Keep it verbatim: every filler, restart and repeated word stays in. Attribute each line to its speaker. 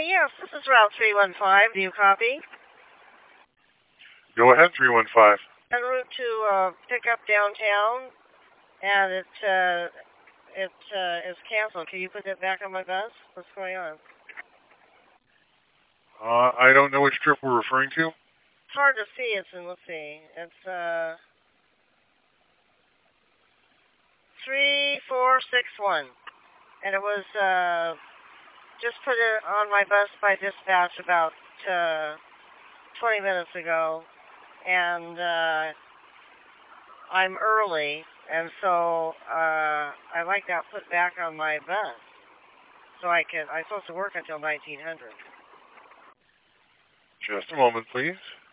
Speaker 1: yes, this is Route three one five. Do you copy?
Speaker 2: Go ahead, three one five.
Speaker 1: En route to uh, pick up downtown, and it uh, it uh, is canceled. Can you put it back on my bus? What's going on?
Speaker 2: Uh, I don't know which trip we're referring to.
Speaker 1: It's hard to see. It's in, let's see. It's uh, three four six one, and it was uh, just put it on my bus by dispatch about uh, twenty minutes ago, and uh, I'm early, and so uh, I like that put back on my bus, so I can. I'm supposed to work until nineteen hundred.
Speaker 2: Just a moment, please.